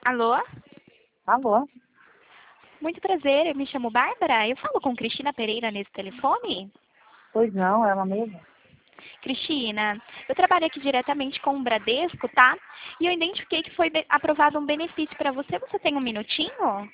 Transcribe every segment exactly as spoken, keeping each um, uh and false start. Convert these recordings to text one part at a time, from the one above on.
Alô? Alô? Muito prazer, eu me chamo Bárbara. Eu falo com Cristina Pereira nesse telefone? Pois não, ela mesma. Cristina, eu trabalho aqui diretamente com o Bradesco, tá? E eu identifiquei que foi be- aprovado um benefício para você. Você tem um minutinho?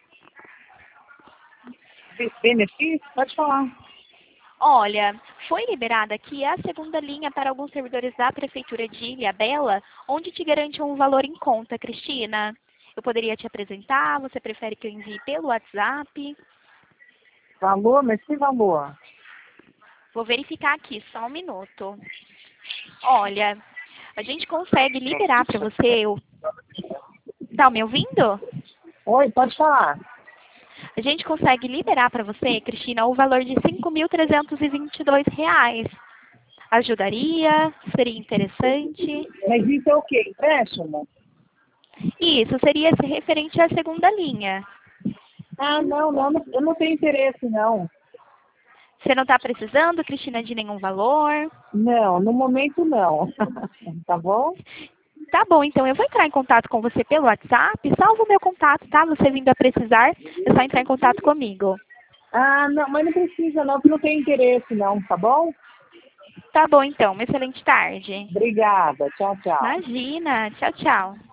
Be- Benefício? Pode falar. Olha, foi liberada aqui a segunda linha para alguns servidores da Prefeitura de Ilhabela, onde te garante um valor em conta, Cristina. Eu poderia te apresentar, você prefere que eu envie pelo WhatsApp? Valor, mas que valor? Vou verificar aqui, só um minuto. Olha, a gente consegue liberar para você. o- Tá me ouvindo? Oi, pode falar. A gente consegue liberar para você, Cristina, o valor de cinco mil trezentos e e vinte e dois reais. Ajudaria? Seria interessante? Mas isso é o quê? Empréstimo? Isso, seria esse referente à segunda linha. Ah, não, não, não, eu não tenho interesse, não. Você não está precisando, Cristina, de nenhum valor? Não, no momento não. Tá bom? Tá bom, então eu vou entrar em contato com você pelo WhatsApp. Salva o meu contato, tá? Você vindo a precisar, é só entrar em contato comigo. Ah, não, mas não precisa não, que não tem interesse não, tá bom? Tá bom, então. Uma excelente tarde. Obrigada, tchau, tchau. Imagina. Tchau, tchau.